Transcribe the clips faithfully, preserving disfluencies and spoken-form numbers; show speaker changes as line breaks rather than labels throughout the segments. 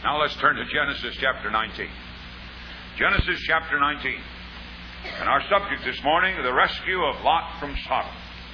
Now let's turn to Genesis chapter nineteen. Genesis chapter nineteen. And our subject this morning, the rescue of Lot from Sodom.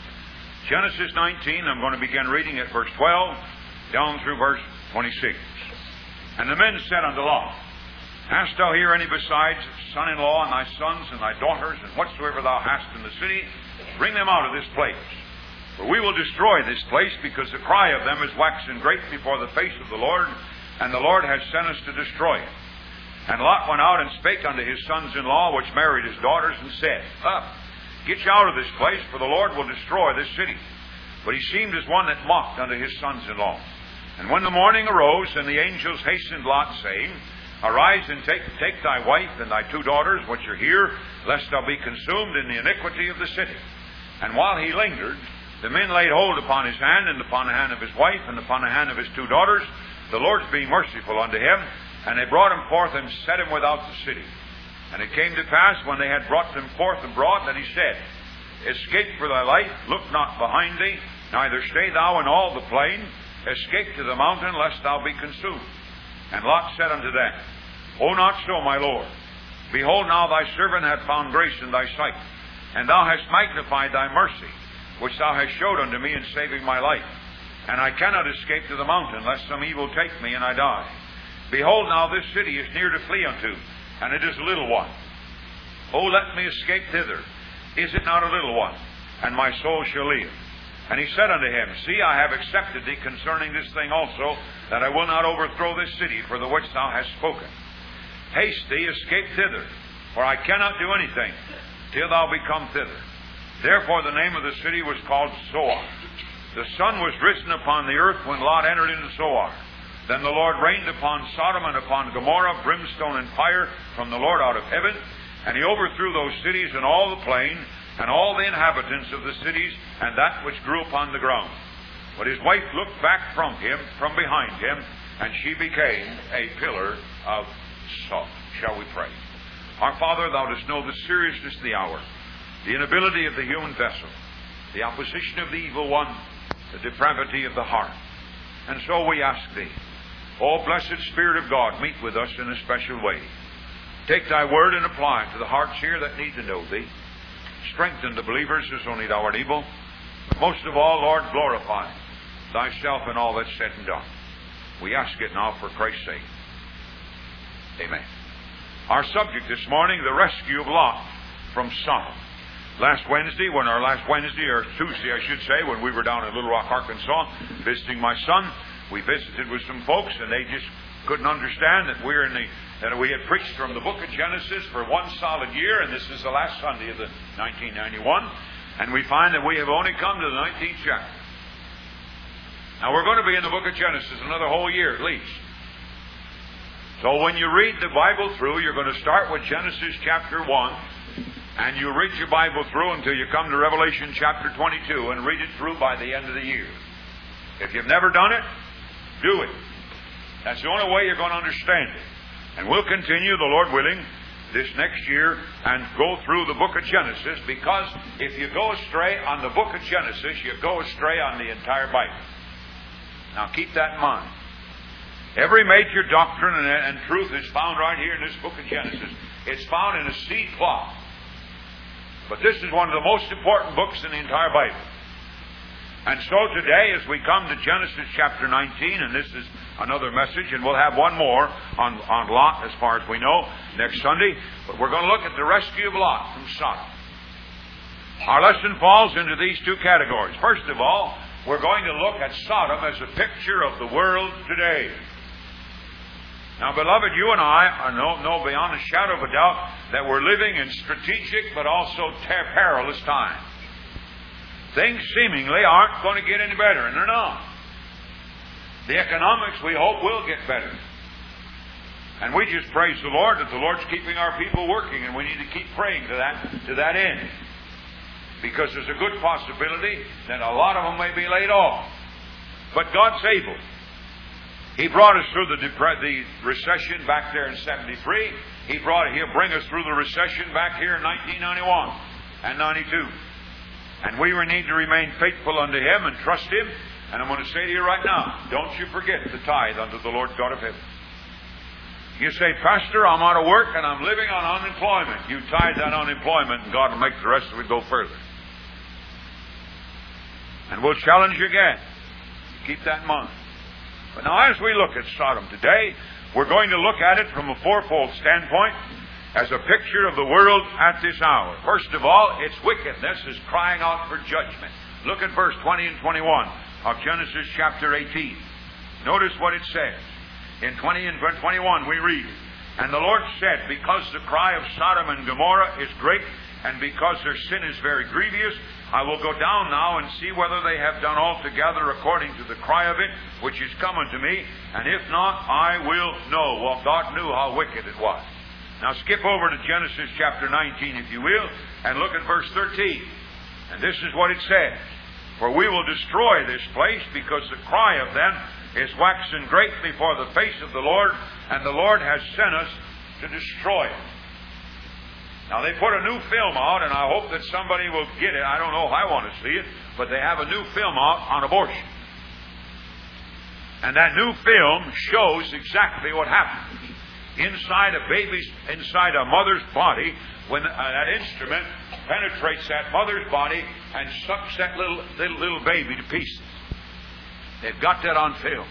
Genesis nineteen, I'm going to begin reading at verse twelve down through verse twenty-six. And the men said unto Lot, Hast thou here any besides son-in-law, and thy sons, and thy daughters, and whatsoever thou hast in the city? Bring them out of this place. For we will destroy this place, because the cry of them is waxen great before the face of the Lord, and the Lord has sent us to destroy it. And Lot went out and spake unto his sons-in-law, which married his daughters, and said, Up, get you out of this place, for the Lord will destroy this city. But he seemed as one that mocked unto his sons-in-law. And when the morning arose, and the angels hastened Lot, saying, Arise and take, take thy wife and thy two daughters, which are here, lest thou be consumed in the iniquity of the city. And while he lingered, the men laid hold upon his hand, and upon the hand of his wife, and upon the hand of his two daughters, the Lord being merciful unto him. And they brought him forth and set him without the city. And it came to pass, when they had brought them forth abroad, that he said, Escape for thy life, look not behind thee, neither stay thou in all the plain. Escape to the mountain, lest thou be consumed. And Lot said unto them, O not so, my Lord. Behold, now thy servant hath found grace in thy sight, and thou hast magnified thy mercy, which thou hast showed unto me in saving my life. And I cannot escape to the mountain, lest some evil take me, and I die. Behold, now this city is near to flee unto, and it is a little one. O let me escape thither. Is it not a little one? And my soul shall live. And he said unto him, See, I have accepted thee concerning this thing also, that I will not overthrow this city for the which thou hast spoken. Haste thee, escape thither, for I cannot do anything till thou be come thither. Therefore the name of the city was called Zoar. The sun was risen upon the earth when Lot entered into Zoar. Then the Lord rained upon Sodom and upon Gomorrah brimstone and fire from the Lord out of heaven, and he overthrew those cities and all the plain, and all the inhabitants of the cities, and that which grew upon the ground. But his wife looked back from him, from behind him, and she became a pillar of salt. Shall we pray? Our Father, thou dost know the seriousness of the hour, the inability of the human vessel, the opposition of the evil one, the depravity of the heart. And so we ask thee, O blessed Spirit of God, meet with us in a special way. Take thy word and apply it to the hearts here that need to know thee. Strengthen the believers as only thou art able. But most of all, Lord, glorify thyself in all that's said and done. We ask it now for Christ's sake. Amen. Our subject this morning, the rescue of Lot from Sodom. Last Wednesday, when our last Wednesday, or Tuesday I should say, when we were down in Little Rock, Arkansas, visiting my son, we visited with some folks, and they just couldn't understand that we're in the that we had preached from the book of Genesis for one solid year, and this is the last Sunday of the nineteen ninety-one, and we find that we have only come to the nineteenth chapter. Now we're going to be in the book of Genesis another whole year at least. So when you read the Bible through, you're going to start with Genesis chapter one, and you read your Bible through until you come to Revelation chapter twenty-two, and read it through by the end of the year. If you've never done it, do it. That's the only way you're going to understand it. And we'll continue, the Lord willing, this next year and go through the book of Genesis, because if you go astray on the book of Genesis, you go astray on the entire Bible. Now keep that in mind. Every major doctrine and, and truth is found right here in this book of Genesis. It's found in a seed plot. But this is one of the most important books in the entire Bible. And so today, as we come to Genesis chapter nineteen, and this is another message, and we'll have one more on, on Lot, as far as we know, next Sunday. But we're going to look at the rescue of Lot from Sodom. Our lesson falls into these two categories. First of all, we're going to look at Sodom as a picture of the world today. Now, beloved, you and I know, know beyond a shadow of a doubt that we're living in strategic but also ter- perilous times. Things seemingly aren't going to get any better, and they're not. The economics, we hope, will get better. And we just praise the Lord that the Lord's keeping our people working, and we need to keep praying to that, to that end. Because there's a good possibility that a lot of them may be laid off. But God's able. He brought us through the, depre- the recession back there in seventy-three. He brought, He'll bring us through the recession back here in nineteen ninety-one and ninety-two. And we need to remain faithful unto Him and trust Him. And I'm going to say to you right now, don't you forget the tithe unto the Lord God of heaven. You say, Pastor, I'm out of work and I'm living on unemployment. You tithe that unemployment and God will make the rest of it go further. And we'll challenge you again. Keep that in mind. But now as we look at Sodom today, we're going to look at it from a fourfold standpoint as a picture of the world at this hour. First of all, its wickedness is crying out for judgment. Look at verse twenty and twenty-one of Genesis chapter eighteen. Notice what it says. In twenty and twenty-one we read, And the Lord said, Because the cry of Sodom and Gomorrah is great, and because their sin is very grievous, I will go down now and see whether they have done altogether according to the cry of it, which is come unto me, and if not, I will know. Well, God knew how wicked it was. Now skip over to Genesis chapter nineteen, if you will, and look at verse thirteen. And this is what it says. For we will destroy this place, because the cry of them is waxen great before the face of the Lord, and the Lord has sent us to destroy it. Now they put a new film out, and I hope that somebody will get it. I don't know if I want to see it, but they have a new film out on abortion. And that new film shows exactly what happens. Inside a baby's, inside a mother's body, when uh, that instrument penetrates that mother's body and sucks that little, little, little baby to pieces. They've got that on film.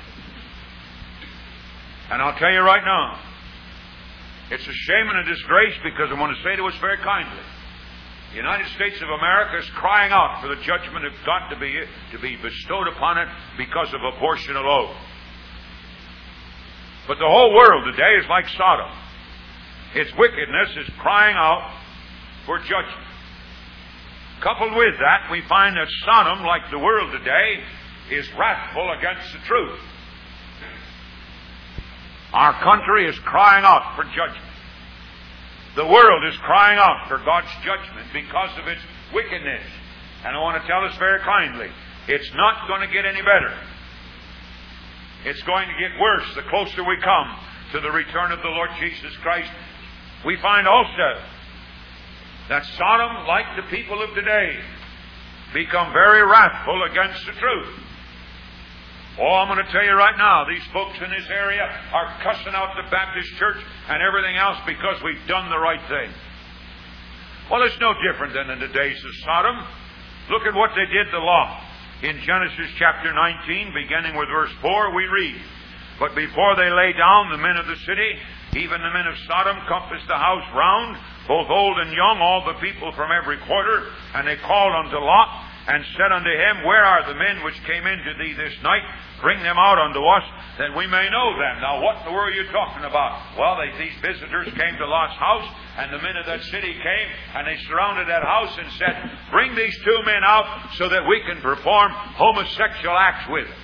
And I'll tell you right now, it's a shame and a disgrace, because I want to say to us very kindly, the United States of America is crying out for the judgment of God to be, to be bestowed upon it because of abortion alone. But the whole world today is like Sodom. Its wickedness is crying out for judgment. Coupled with that, we find that Sodom, like the world today, is wrathful against the truth. Our country is crying out for judgment. The world is crying out for God's judgment because of its wickedness. And I want to tell us very kindly, it's not going to get any better. It's going to get worse the closer we come to the return of the Lord Jesus Christ. We find also that Sodom, like the people of today, become very wrathful against the truth. Oh, I'm going to tell you right now, these folks in this area are cussing out the Baptist church and everything else because we've done the right thing. Well, it's no different than in the days of Sodom. Look at what they did to Lot. In Genesis chapter nineteen, beginning with verse four, we read, But before they lay down, the men of the city, even the men of Sodom, compassed the house round, both old and young, all the people from every quarter. And they called unto Lot, and said unto him, Where are the men which came into thee this night? Bring them out unto us, that we may know them. Now, what in the world are you talking about? Well, they, these visitors came to Lot's house, and the men of that city came, and they surrounded that house and said, Bring these two men out so that we can perform homosexual acts with them.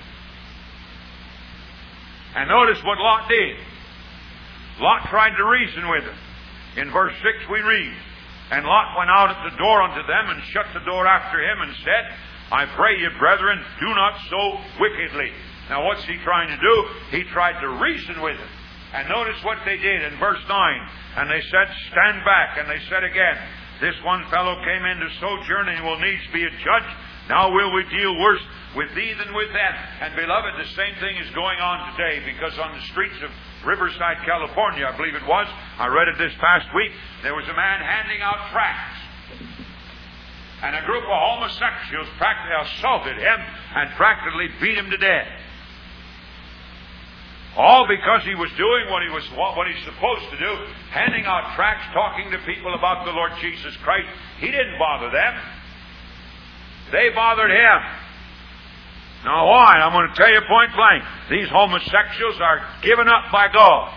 And notice what Lot did. Lot tried to reason with them. In verse six we read, And Lot went out at the door unto them, and shut the door after him, and said, I pray you, brethren, do not so wickedly. Now what's he trying to do? He tried to reason with them. And notice what they did in verse nine. And they said, Stand back. And they said again, This one fellow came in to sojourn, and will needs be a judge. Now will we deal worse with thee than with them. And beloved, the same thing is going on today, because on the streets of Riverside, California, I believe it was, I read it this past week, there was a man handing out tracts. And a group of homosexuals practically assaulted him and practically beat him to death. All because he was doing what he was what he's supposed to do, handing out tracts, talking to people about the Lord Jesus Christ. He didn't bother them. They bothered him. Now why? I'm going to tell you point blank. These homosexuals are given up by God.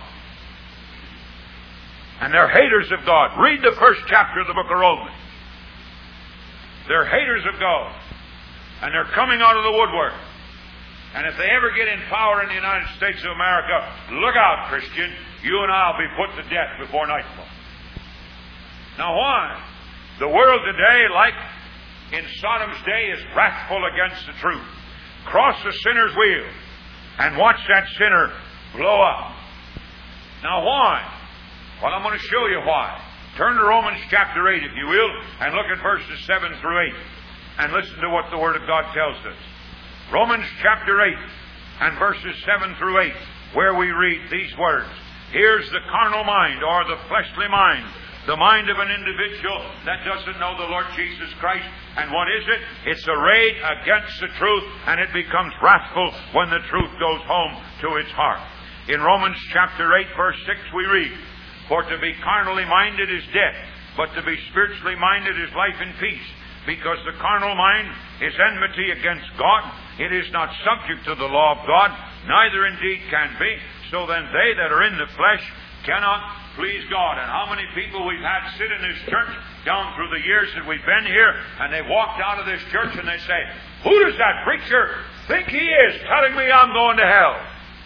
And they're haters of God. Read the first chapter of the book of Romans. They're haters of God. And they're coming out of the woodwork. And if they ever get in power in the United States of America, look out, Christian. You and I will be put to death before nightfall. Now why? The world today, like in Sodom's day, is wrathful against the truth. Cross the sinner's wheel and watch that sinner blow up. Now why? Well, I'm going to show you why. Turn to Romans chapter eight, if you will, and look at verses seven through eight. And listen to what the Word of God tells us. Romans chapter eight and verses seven through eight, where we read these words. Here's the carnal mind, or the fleshly mind. The mind of an individual that doesn't know the Lord Jesus Christ. And what is it? It's arrayed against the truth, and it becomes wrathful when the truth goes home to its heart. In Romans chapter eight, verse six, we read, "For to be carnally minded is death, but to be spiritually minded is life and peace. Because the carnal mind is enmity against God. It is not subject to the law of God, neither indeed can be. So then they that are in the flesh cannot please God." And how many people we've had sit in this church down through the years that we've been here, and they walked out of this church and they say, "Who does that preacher think he is telling me I'm going to hell?"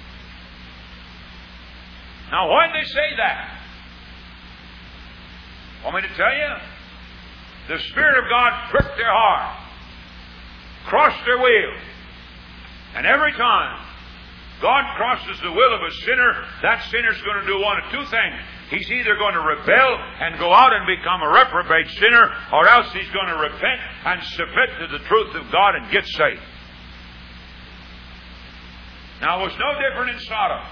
Now, why did they say that? Want me to tell you? The Spirit of God pricked their heart, crossed their will, and every time God crosses the will of a sinner, that sinner's going to do one of two things. He's either going to rebel and go out and become a reprobate sinner, or else he's going to repent and submit to the truth of God and get saved. Now, it was no different in Sodom.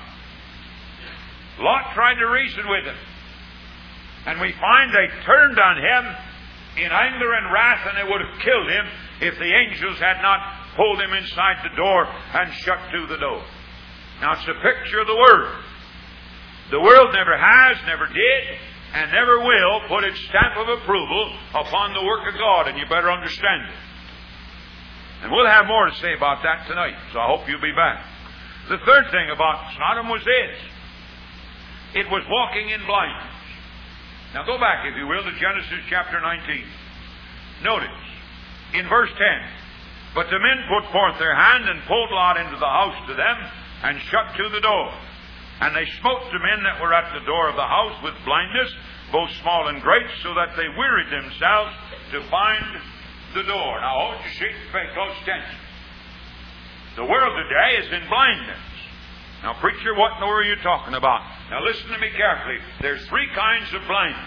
Lot tried to reason with him, and we find they turned on him in anger and wrath, and they would have killed him if the angels had not pulled him inside the door and shut to the door. Now, it's a picture of the world. The world never has, never did, and never will put its stamp of approval upon the work of God, and you better understand it. And we'll have more to say about that tonight, so I hope you'll be back. The third thing about Sodom was this. It was walking in blindness. Now go back, if you will, to Genesis chapter nineteen. Notice, in verse ten, "But the men put forth their hand and pulled Lot into the house to them, and shut to the door. And they smote the men that were at the door of the house with blindness, both small and great, so that they wearied themselves to find the door." Now hold your seat and pay close attention. The world today is in blindness. Now, preacher, what in the world are you talking about? Now, listen to me carefully. There's three kinds of blindness.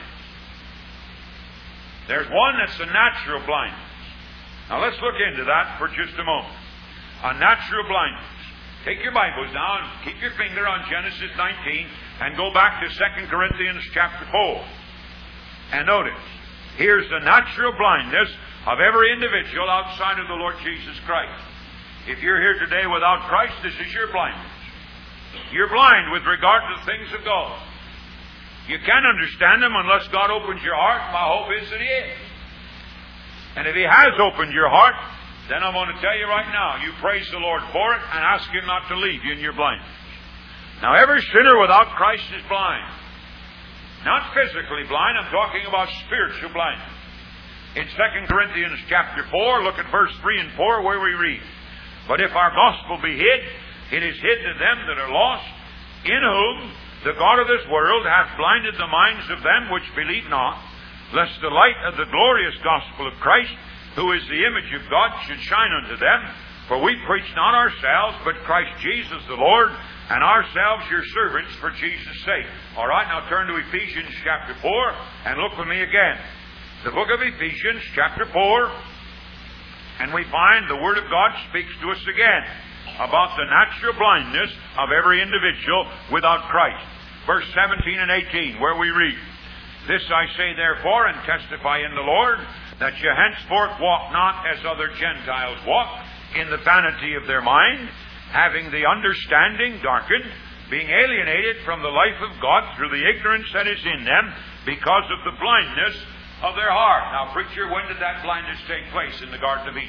There's one that's a natural blindness. Now, let's look into that for just a moment. A natural blindness. Take your Bibles now and keep your finger on Genesis nineteen and go back to Second Corinthians chapter four. And notice, here's the natural blindness of every individual outside of the Lord Jesus Christ. If you're here today without Christ, this is your blindness. You're blind with regard to the things of God. You can't understand them unless God opens your heart. My hope is that He is. And if He has opened your heart, then I'm going to tell you right now, you praise the Lord for it and ask Him not to leave you in your blindness. Now, every sinner without Christ is blind. Not physically blind, I'm talking about spiritual blindness. In Second Corinthians chapter four, look at verse three and four where we read, "But if our gospel be hid, it is hid to them that are lost, in whom the God of this world hath blinded the minds of them which believe not, lest the light of the glorious gospel of Christ, who is the image of God, should shine unto them. For we preach not ourselves, but Christ Jesus the Lord, and ourselves your servants for Jesus' sake." All right, now turn to Ephesians chapter four, and look with me again. The book of Ephesians chapter four, and we find the Word of God speaks to us again about the natural blindness of every individual without Christ. Verse seventeen and eighteen, where we read, "This I say therefore, and testify in the Lord, that ye henceforth walk not as other Gentiles walk, in the vanity of their mind, having the understanding darkened, being alienated from the life of God through the ignorance that is in them, because of the blindness of their heart." Now, preacher, when did that blindness take place? In the Garden of Eden.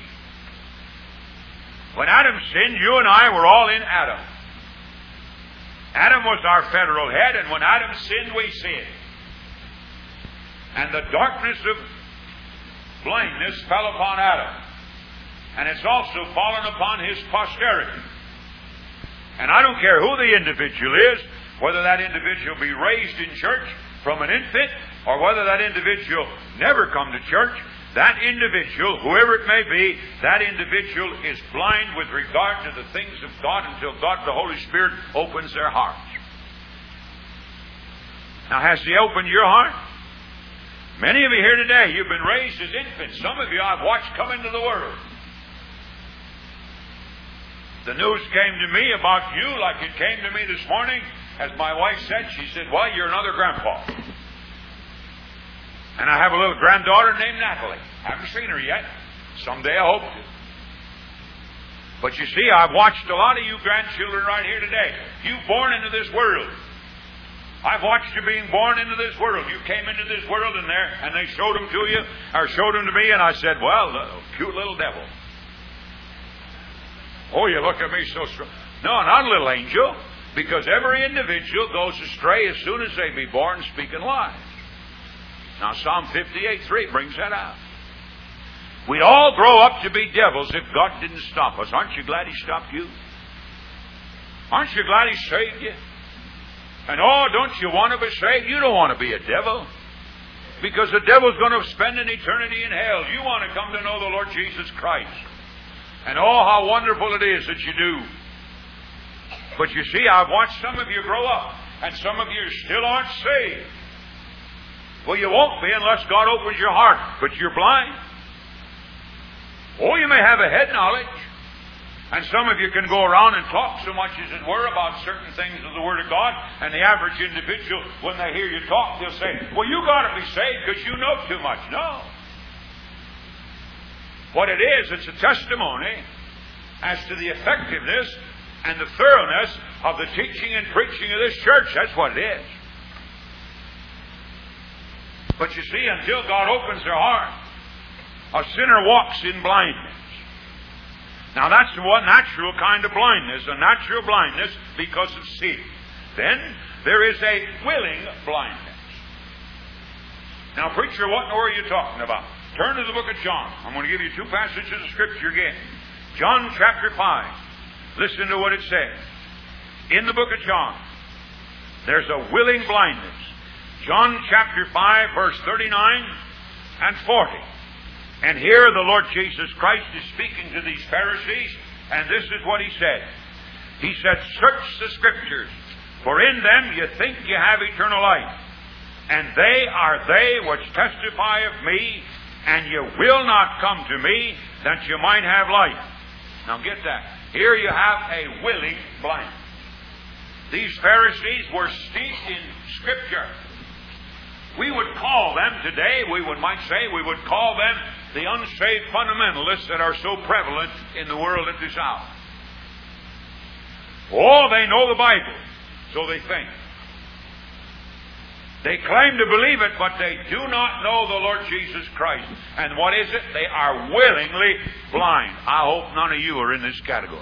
When Adam sinned, you and I were all in Adam. Adam was our federal head, and when Adam sinned, we sinned. And the darkness of blindness fell upon Adam. And it's also fallen upon his posterity. And I don't care who the individual is, whether that individual be raised in church from an infant, or whether that individual never come to church, that individual, whoever it may be, that individual is blind with regard to the things of God until God the Holy Spirit opens their hearts. Now, has He opened your heart? Many of you here today, you've been raised as infants. Some of you I've watched come into the world. The news came to me about you like it came to me this morning. As my wife said, she said, well, you're another grandpa. And I have a little granddaughter named Natalie. Haven't seen her yet. Someday I hope to. But you see, I've watched a lot of you grandchildren right here today. You born into this world. I've watched you being born into this world. You came into this world in there, and they showed them to you, or showed them to me, and I said, well, the cute little devil. Oh, you look at me so strong. No, not a little angel, because every individual goes astray as soon as they be born speaking lies. Now, Psalm fifty-eight three brings that out. We'd all grow up to be devils if God didn't stop us. Aren't you glad He stopped you? Aren't you glad He saved you? And oh, don't you want to be saved? You don't want to be a devil. Because the devil's going to spend an eternity in hell. You want to come to know the Lord Jesus Christ. And oh, how wonderful it is that you do. But you see, I've watched some of you grow up, and some of you still aren't saved. Well, you won't be unless God opens your heart, but you're blind. Oh, you may have a head knowledge. And some of you can go around and talk so much as it were about certain things of the Word of God, and the average individual, when they hear you talk, they'll say, well, you got to be saved because you know too much. No. What it is, it's a testimony as to the effectiveness and the thoroughness of the teaching and preaching of this church. That's what it is. But you see, until God opens their heart, a sinner walks in blindness. Now that's the one natural kind of blindness, a natural blindness because of sin. Then there is a willing blindness. Now, preacher, what in the world are you talking about? Turn to the book of John. I'm going to give you two passages of Scripture again. John chapter five. Listen to what it says. In the book of John, there's a willing blindness. John chapter five, verse thirty-nine and forty. And here the Lord Jesus Christ is speaking to these Pharisees, and this is what He said. He said, search the Scriptures, for in them you think you have eternal life. And they are they which testify of me, and you will not come to me that you might have life. Now get that. Here you have a willing blindness. These Pharisees were steeped in Scripture. We would call them today, we would might say, we would call them the unsaved fundamentalists that are so prevalent in the world at this hour. Oh, they know the Bible, so they think. They claim to believe it, but they do not know the Lord Jesus Christ. And what is it? They are willingly blind. I hope none of you are in this category.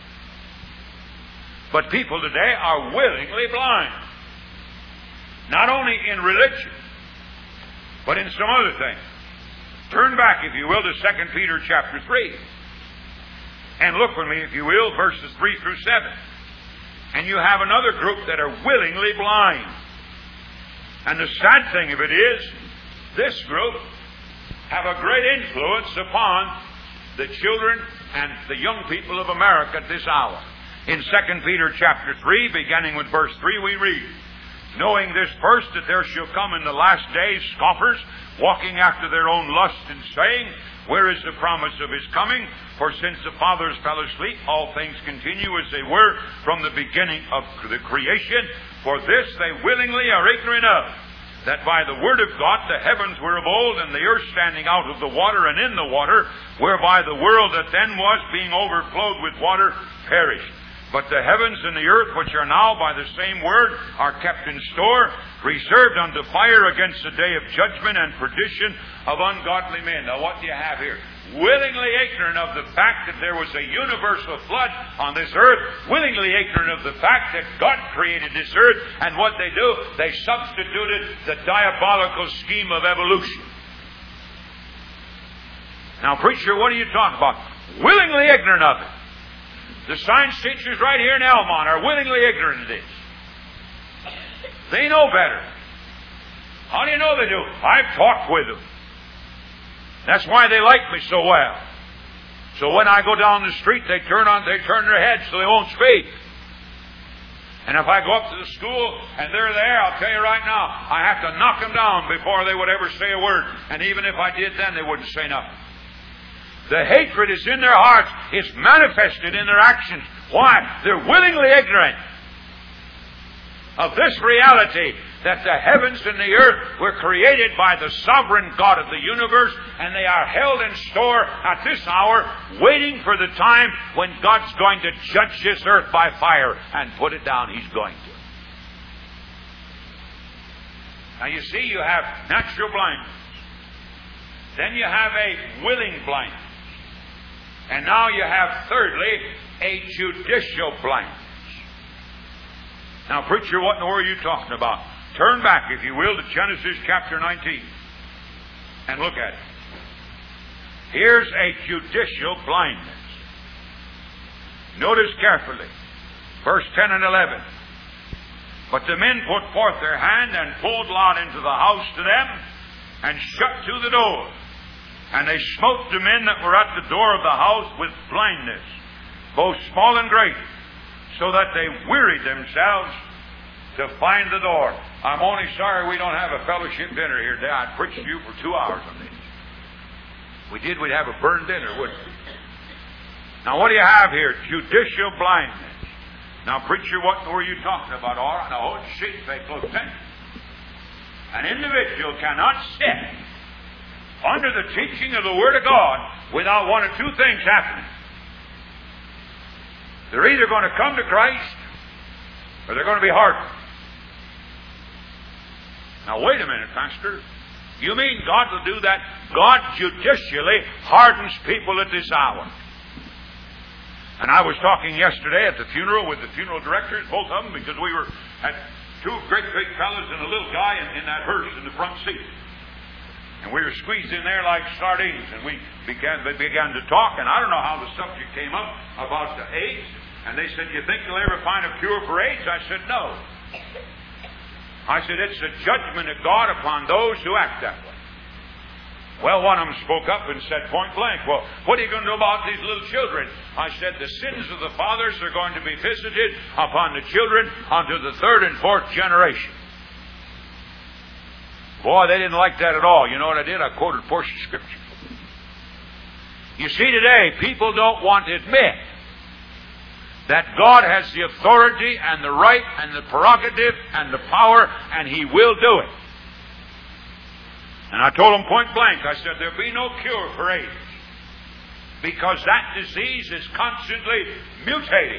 But people today are willingly blind. Not only in religion, but in some other things. Turn back, if you will, to Second Peter chapter three. And look with me, if you will, verses three through seven. And you have another group that are willingly blind. And the sad thing of it is, this group have a great influence upon the children and the young people of America at this hour. In Second Peter chapter three, beginning with verse three, we read, knowing this first, that there shall come in the last days scoffers, walking after their own lust, and saying, where is the promise of His coming? For since the fathers fell asleep, all things continue as they were from the beginning of the creation. For this they willingly are ignorant of, that by the word of God the heavens were of old, and the earth standing out of the water and in the water, whereby the world that then was, being overflowed with water, perished. But the heavens and the earth, which are now by the same word, are kept in store, reserved unto fire against the day of judgment and perdition of ungodly men. Now what do you have here? Willingly ignorant of the fact that there was a universal flood on this earth, willingly ignorant of the fact that God created this earth, and what they do, they substituted the diabolical scheme of evolution. Now, preacher, what are you talking about? Willingly ignorant of it. The science teachers right here in Elmont are willingly ignorant of this. They know better. How do you know they do? I've talked with them. That's why they like me so well. So when I go down the street, they turn on, they turn their heads so they won't speak. And if I go up to the school and they're there, I'll tell you right now, I have to knock them down before they would ever say a word. And even if I did then, they wouldn't say nothing. The hatred is in their hearts. It's manifested in their actions. Why? They're willingly ignorant of this reality, that the heavens and the earth were created by the sovereign God of the universe, and they are held in store at this hour, waiting for the time when God's going to judge this earth by fire and put it down. He's going to. Now you see, you have natural blindness. Then you have a willing blindness. And now you have, thirdly, a judicial blindness. Now, preacher, what in the world are you talking about? Turn back, if you will, to Genesis chapter nineteen and look at it. Here's a judicial blindness. Notice carefully, verse ten and eleven. But the men put forth their hand and pulled Lot into the house to them and shut to the door. And they smote the men that were at the door of the house with blindness, both small and great, so that they wearied themselves to find the door. I'm only sorry we don't have a fellowship dinner here today. I'd preach to you for two hours on this. If we did, we'd have a burned dinner, wouldn't we? Now, what do you have here? Judicial blindness. Now, preacher, what were you talking about? All right, now, hold your seat, pay close attention. An individual cannot sit under the teaching of the Word of God without one of two things happening. They're either going to come to Christ or they're going to be hardened. Now, wait a minute, Pastor. You mean God will do that? God judicially hardens people at this hour. And I was talking yesterday at the funeral with the funeral directors, both of them, because we were at two great big fellas and a little guy in, in that hearse in the front seat. And we were squeezed in there like sardines, and we began, they began to talk, and I don't know how the subject came up about the AIDS. And they said, "You think you'll ever find a cure for AIDS?" I said, "No." I said, "It's the judgment of God upon those who act that way." Well, one of them spoke up and said point blank, "Well, what are you going to do about these little children?" I said, "The sins of the fathers are going to be visited upon the children unto the third and fourth generation." Boy, they didn't like that at all. You know what I did? I quoted a portion of Scripture. You see, today, people don't want to admit that God has the authority and the right and the prerogative and the power, and He will do it. And I told them point blank, I said, there'll be no cure for AIDS, because that disease is constantly mutating.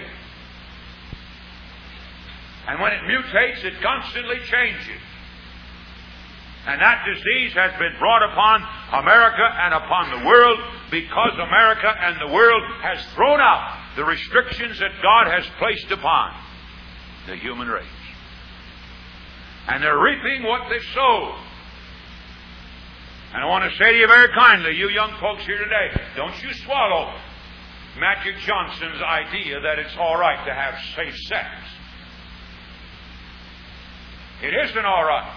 And when it mutates, it constantly changes. And that disease has been brought upon America and upon the world because America and the world has thrown out the restrictions that God has placed upon the human race. And they're reaping what they've sowed. And I want to say to you very kindly, you young folks here today, don't you swallow Magic Johnson's idea that it's all right to have safe sex. It isn't all right.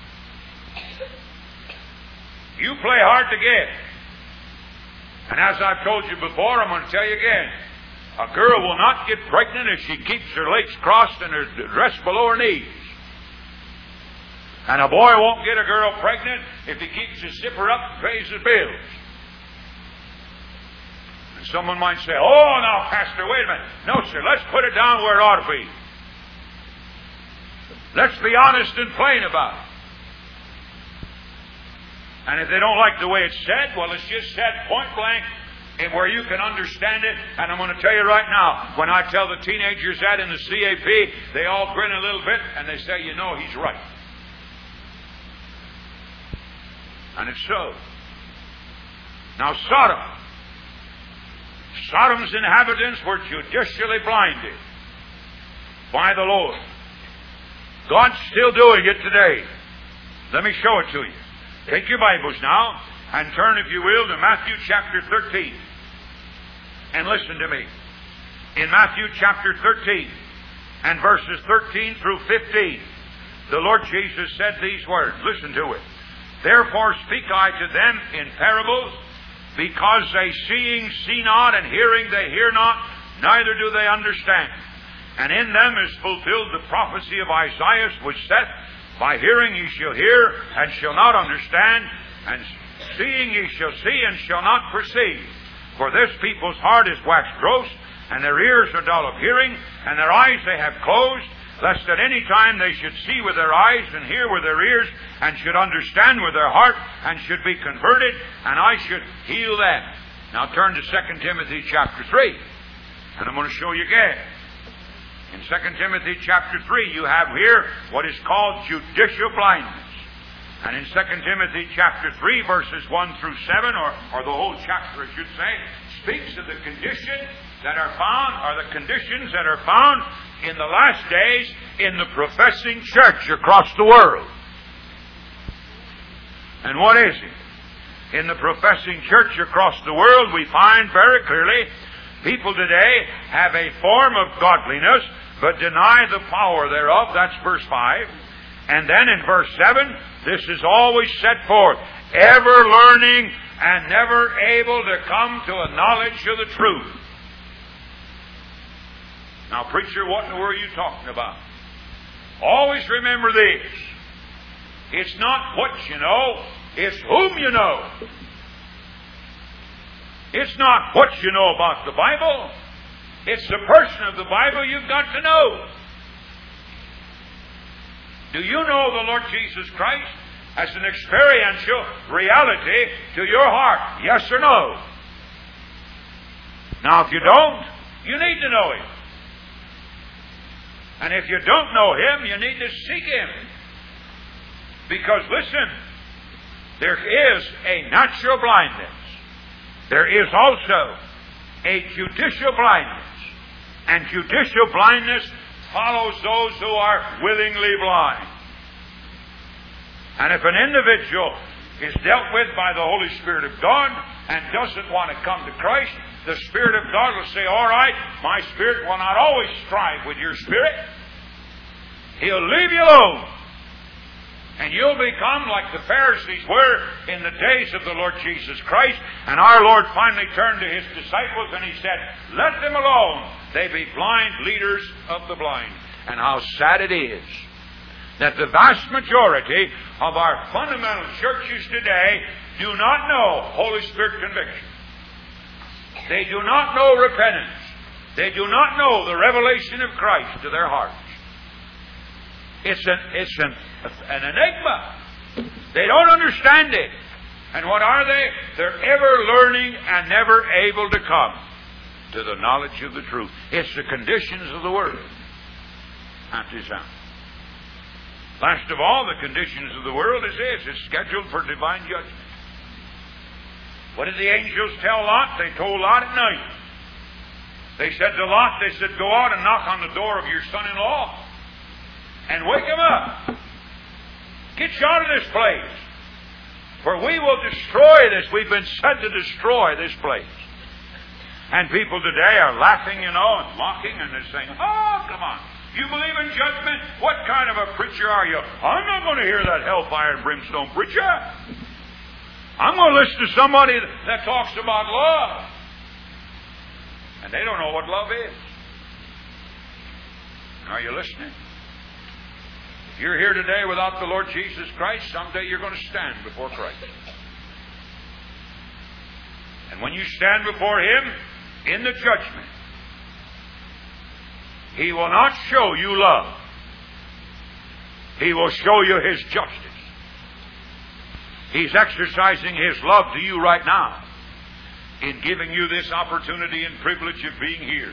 You play hard to get. And as I've told you before, I'm going to tell you again. A girl will not get pregnant if she keeps her legs crossed and her dress below her knees. And a boy won't get a girl pregnant if he keeps his zipper up and pays his bills. And someone might say, "Oh, now, Pastor, wait a minute." No, sir, let's put it down where it ought to be. Let's be honest and plain about it. And if they don't like the way it's said, well, it's just said point blank and where you can understand it. And I'm going to tell you right now, when I tell the teenagers that in the C A P, they all grin a little bit and they say, "You know, he's right." And it's so. Now, Sodom. Sodom's inhabitants were judicially blinded by the Lord. God's still doing it today. Let me show it to you. Take your Bibles now and turn, if you will, to Matthew chapter thirteen. And listen to me. In Matthew chapter thirteen and verses thirteen through fifteen, the Lord Jesus said these words. Listen to it. "Therefore speak I to them in parables, because they seeing see not, and hearing they hear not, neither do they understand. And in them is fulfilled the prophecy of Isaiah, which saith, By hearing ye shall hear, and shall not understand, and seeing ye shall see, and shall not perceive. For this people's heart is waxed gross, and their ears are dull of hearing, and their eyes they have closed, lest at any time they should see with their eyes, and hear with their ears, and should understand with their heart, and should be converted, and I should heal them. Now turn to Second Timothy chapter three, and I'm going to show you again. In Second Timothy chapter three, you have here what is called judicial blindness. And in Second Timothy chapter three, verses one through seven, or, or the whole chapter, I should say, speaks of the condition that are found, or the conditions that are found in the last days in the professing church across the world. And what is it? In the professing church across the world, we find very clearly people today have a form of godliness, but deny the power thereof. That's verse five. And then in verse seven, this is always set forth, ever learning and never able to come to a knowledge of the truth. Now, preacher, what in the world are you talking about? Always remember this. It's not what you know, it's whom you know. It's not what you know about the Bible. It's the person of the Bible you've got to know. Do you know the Lord Jesus Christ as an experiential reality to your heart? Yes or no? Now, if you don't, you need to know Him. And if you don't know Him, you need to seek Him. Because, listen, there is a natural blindness. There is also a judicial blindness. And judicial blindness follows those who are willingly blind. And if an individual is dealt with by the Holy Spirit of God and doesn't want to come to Christ, the Spirit of God will say, all right, my spirit will not always strive with your spirit. He'll leave you alone. And you'll become like the Pharisees were in the days of the Lord Jesus Christ. And our Lord finally turned to His disciples and He said, let them alone. They be blind leaders of the blind. And how sad it is that the vast majority of our fundamental churches today do not know Holy Spirit conviction. They do not know repentance. They do not know the revelation of Christ to their hearts. It's an, it's an, an enigma. They don't understand it. And what are they? They're ever learning and never able to come to the knowledge of the truth. It's the conditions of the world. That's his sound. Last of all, the conditions of the world is this. It's scheduled for divine judgment. What did the angels tell Lot? They told Lot at night. They said to Lot, they said, go out and knock on the door of your son-in-law and wake him up. Get you out of this place. For we will destroy this. We've been sent to destroy this place. And people today are laughing, you know, and mocking, and they're saying, oh, come on. You believe in judgment? What kind of a preacher are you? I'm not going to hear that hellfire and brimstone preacher. I'm going to listen to somebody that talks about love. And they don't know what love is. Are you listening? If you're here today without the Lord Jesus Christ, someday you're going to stand before Christ. And when you stand before Him in the judgment, He will not show you love. He will show you His justice. He's exercising His love to you right now in giving you this opportunity and privilege of being here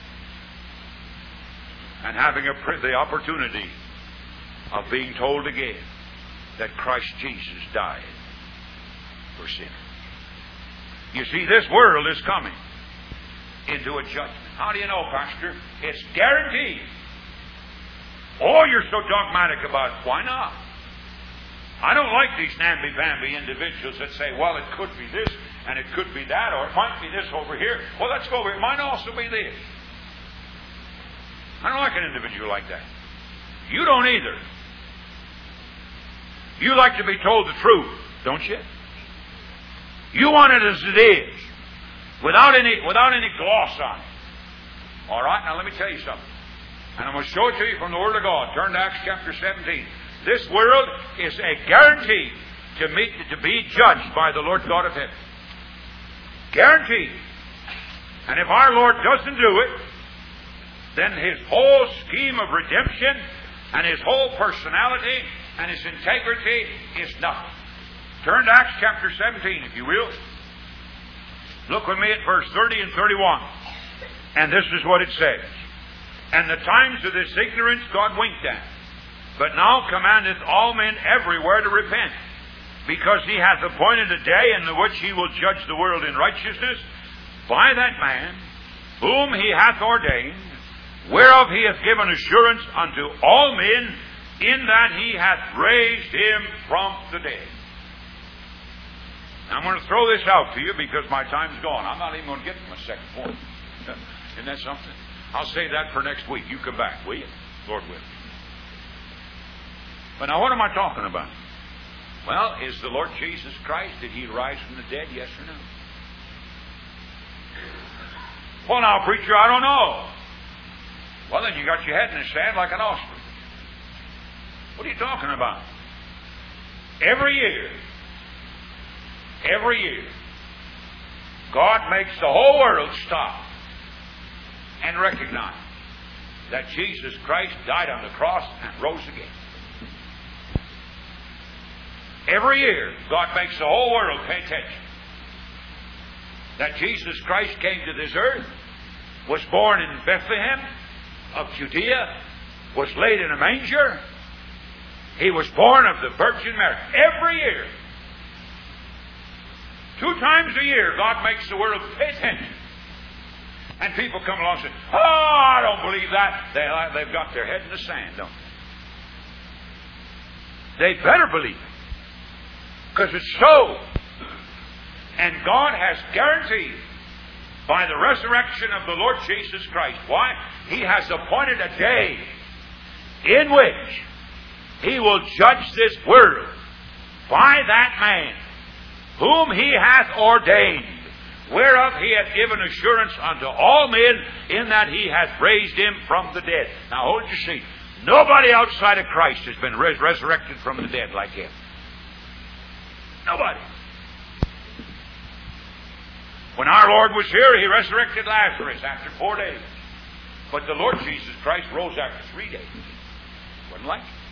and having a, the opportunity of being told again that Christ Jesus died for sin. You see, this world is coming into a judgment. How do you know, Pastor? It's guaranteed. Oh, you're so dogmatic about it. Why not? I don't like these namby-pamby individuals that say, well, it could be this, and it could be that, or it might be this over here. Well, let's go over here. It might also be this. I don't like an individual like that. You don't either. You like to be told the truth, don't you? You want it as it is, without any, without any gloss on it. All right, now let me tell you something. And I'm going to show it to you from the Word of God. Turn to Acts chapter seventeen. This world is a guarantee to, meet, to be judged by the Lord God of heaven. Guaranteed. And if our Lord doesn't do it, then His whole scheme of redemption and His whole personality and His integrity is nothing. Turn to Acts chapter seventeen, if you will. Look with me at verse thirty and thirty-one. And this is what it says. And the times of this ignorance God winked at, but now commandeth all men everywhere to repent, because He hath appointed a day in the which He will judge the world in righteousness by that man whom He hath ordained, whereof He hath given assurance unto all men, in that He hath raised Him from the dead. Now, I'm going to throw this out to you because my time's gone. I'm not even going to get to my second point. Isn't that something? I'll save that for next week. You come back, will you? Lord willing. But now, what am I talking about? Well, is the Lord Jesus Christ, did He rise from the dead, yes or no? Well, now, preacher, I don't know. Well, then you got your head in the sand like an ostrich. What are you talking about? Every year, every year, God makes the whole world stop and recognize that Jesus Christ died on the cross and rose again. Every year, God makes the whole world pay attention that Jesus Christ came to this earth, was born in Bethlehem of Judea, was laid in a manger. He was born of the Virgin Mary. Every year, two times a year, God makes the world pay attention. And people come along and say, oh, I don't believe that. They, they've got their head in the sand, don't they? They better believe it. Because it's so. And God has guaranteed by the resurrection of the Lord Jesus Christ. Why? He has appointed a day in which He will judge this world by that man whom He hath ordained, whereof He hath given assurance unto all men, in that He hath raised Him from the dead. Now hold your seat. Nobody outside of Christ has been res- resurrected from the dead like Him. Nobody. When our Lord was here, He resurrected Lazarus after four days. But the Lord Jesus Christ rose after three days. Wasn't like it.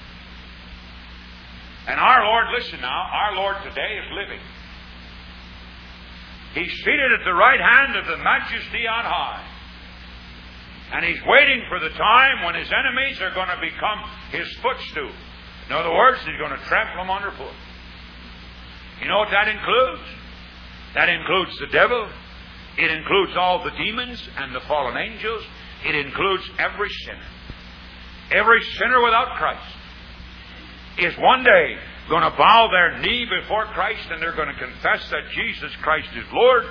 And our Lord, listen now, our Lord today is living. He's seated at the right hand of the Majesty on high. And He's waiting for the time when His enemies are going to become His footstool. In other words, He's going to trample them underfoot. You know what that includes? That includes the devil. It includes all the demons and the fallen angels. It includes every sinner. Every sinner without Christ is one day going to bow their knee before Christ, and they're going to confess that Jesus Christ is Lord.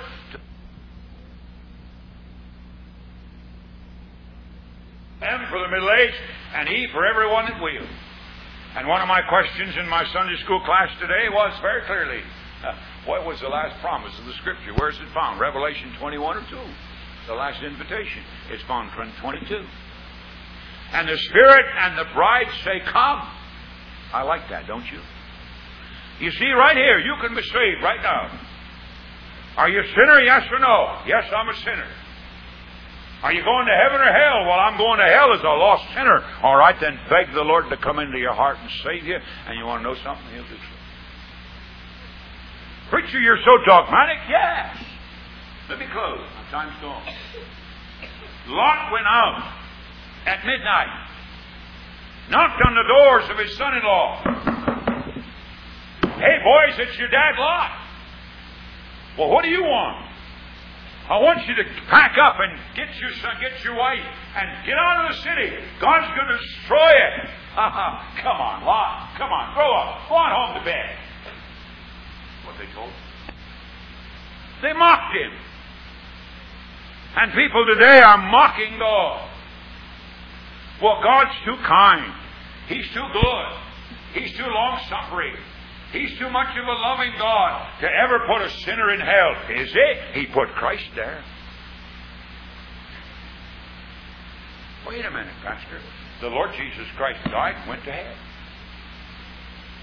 M for the middle age, and E for everyone that will. And one of my questions in my Sunday school class today was very clearly, uh, what was the last promise of the Scripture? Where is it found? Revelation twenty-one or two? The last invitation. It's found in twenty-two. And the Spirit and the bride say, come. I like that, don't you? You see, right here, you can be saved right now. Are you a sinner, yes or no? Yes, I'm a sinner. Are you going to heaven or hell? Well, I'm going to hell as a lost sinner. All right, then beg the Lord to come into your heart and save you. And you want to know something? He'll do so. Preacher, you're so dogmatic. Yes. Let me close. My time's gone. Lot went out at midnight, knocked on the doors of his son-in-law. Hey, boys, it's your dad, Lot. Well, what do you want? I want you to pack up and get your son, get your wife, and get out of the city. God's going to destroy it. Come on, Lot. Come on, grow up. Go on home to bed. What they told him. They mocked him. And people today are mocking God. Well, God's too kind. He's too good. He's too long-suffering. He's too much of a loving God to ever put a sinner in hell. Is he? He put Christ there. Wait a minute, Pastor. The Lord Jesus Christ died and went to hell.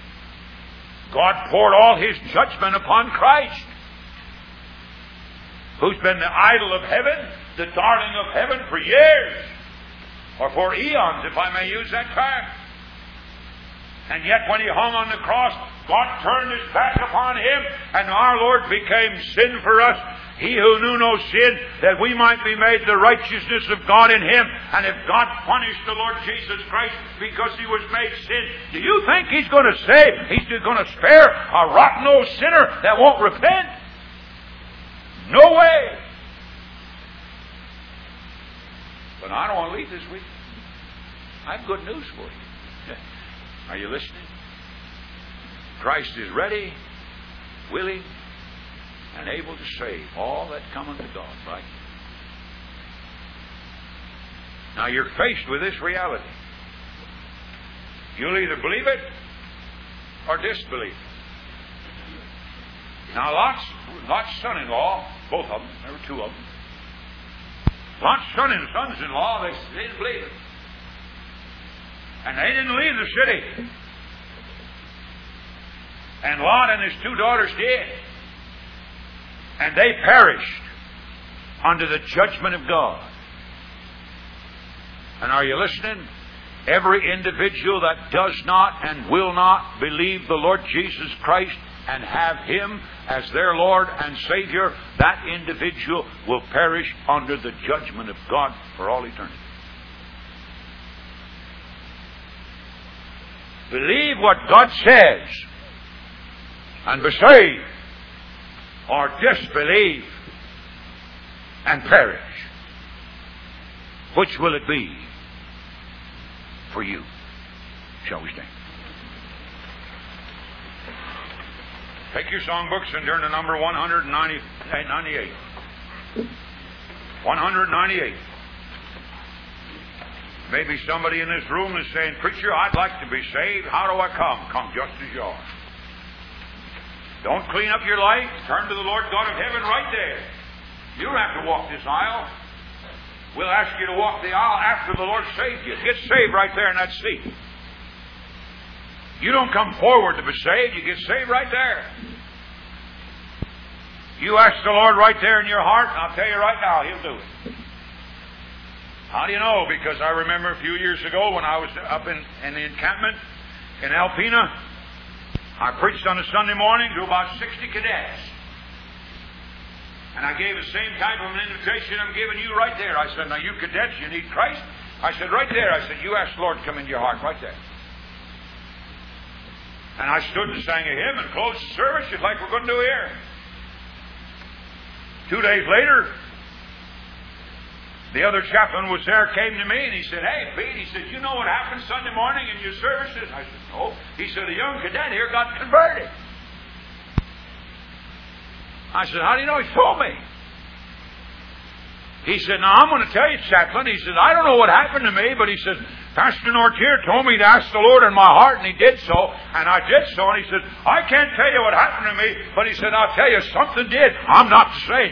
God poured all His judgment upon Christ. who's been the idol of heaven, the darling of heaven for years, or for eons, if I may use that term. And yet when He hung on the cross, God turned His back upon Him, and our Lord became sin for us. He who knew no sin, that we might be made the righteousness of God in Him. And if God punished the Lord Jesus Christ because He was made sin, do you think He's going to save? He's going to spare a rotten old sinner that won't repent? No way. But I don't want to leave this week. I have good news for you. Are you listening? Christ is ready, willing, and able to save all that come unto God, right? Now you're faced with this reality. You'll either believe it or disbelieve it. Now Lot's, Lot's son-in-law, both of them, there were two of them. Lot's son and sons-in-law, they, they didn't believe it. And they didn't leave the city. And Lot and his two daughters did. And they perished under the judgment of God. And are you listening? Every individual that does not and will not believe the Lord Jesus Christ and have Him as their Lord and Savior, that individual will perish under the judgment of God for all eternity. Believe what God says and be saved, or disbelieve and perish. Which will it be for you? Shall we stand? Take your songbooks and turn to number one ninety-eight. one ninety-eight. Maybe somebody in this room is saying, "Preacher, I'd like to be saved. How do I come?" Come just as you are. Don't clean up your life. Turn to the Lord God of heaven right there. You don't have to walk this aisle. We'll ask you to walk the aisle after the Lord saved you. Get saved right there in that seat. You don't come forward to be saved. You get saved right there. You ask the Lord right there in your heart, and I'll tell you right now, He'll do it. How do you know? Because I remember a few years ago when I was up in, in the encampment in Alpena, I preached on a Sunday morning to about sixty cadets. And I gave the same type of an invitation I'm giving you right there. I said, now you cadets, you need Christ. I said, right there. I said, you ask the Lord to come into your heart right there. And I stood and sang a hymn and closed the service just like we're going to do here. Two days later, the other chaplain was there, came to me, and he said, "Hey, Pete," he said, "you know what happened Sunday morning in your services?" I said, "No." He said, "A young cadet here got converted." I said, "How do you know?" He told me. He said, "Now, I'm going to tell you, chaplain." He said, "I don't know what happened to me, but," he said, "Pastor Nortier told me to ask the Lord in my heart, and he did so, and I did so." And he said, "I can't tell you what happened to me, but," he said, "I'll tell you, something did. I'm not the same."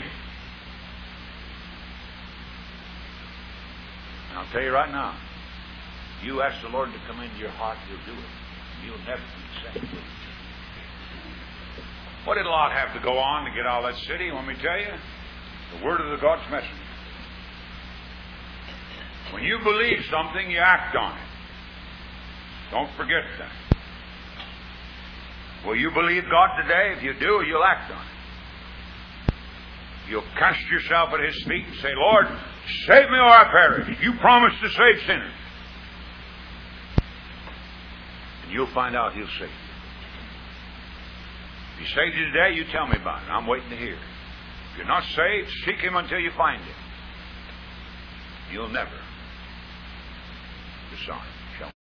And I'll tell you right now, you ask the Lord to come into your heart, He'll do it. You'll never be the same. What did Lot have to go on to get out of that city? Let me tell you, the word of the God's messenger. When you believe something, you act on it. Don't forget that. Will you believe God today? If you do, you'll act on it. You'll cast yourself at His feet and say, "Lord, save me or I perish." You promised to save sinners. And you'll find out He'll save you. If He saved you today, you tell me about it. I'm waiting to hear. If you're not saved, seek Him until you find Him. You'll never decide.